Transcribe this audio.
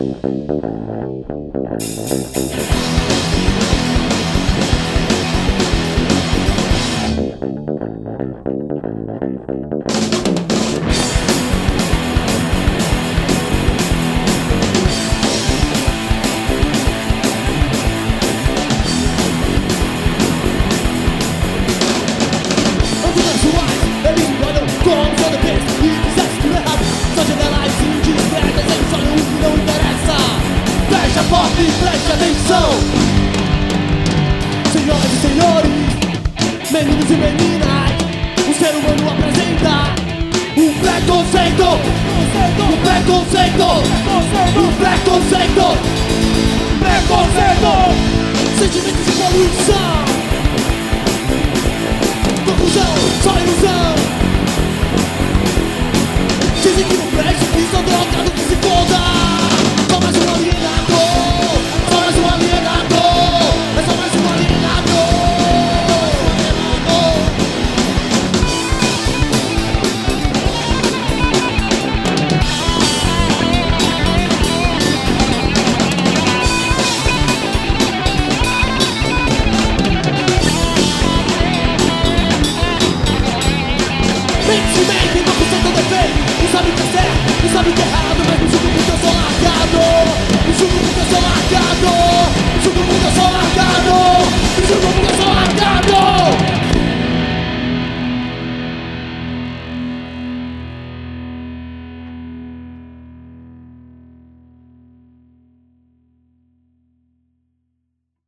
Preste atenção, senhoras e senhores, meninos e meninas, o ser humano apresenta um preconceito, um preconceito, um preconceito, preconceito, sentimentos de poluição, conclusão, só ilusão. Dizem que não preste, que sou drogado, que se foda. Só mais um alienador, só mais um alienador, é só mais um alienador. Mente, não consegue defender, não sabe o que é certo, não sabe o que é errado, mas no jogo porque eu sou largado.